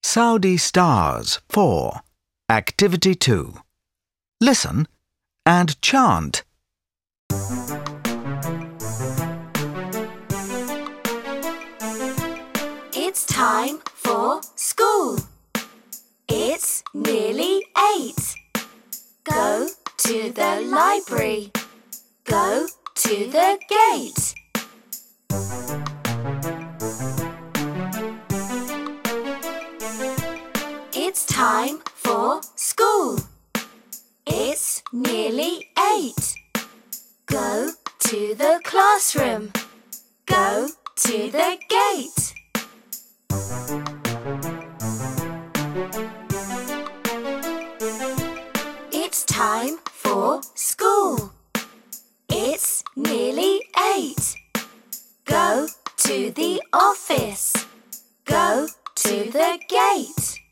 Saudi Stars 4. Activity 2. Listen and chant. It's time for school. It's nearly 8. Go to the library. Go to the gate. It's time for school. It's nearly 8. Go to the classroom. Go to the gate. It's time for school. It's nearly 8. Go to the office. Go to the gate.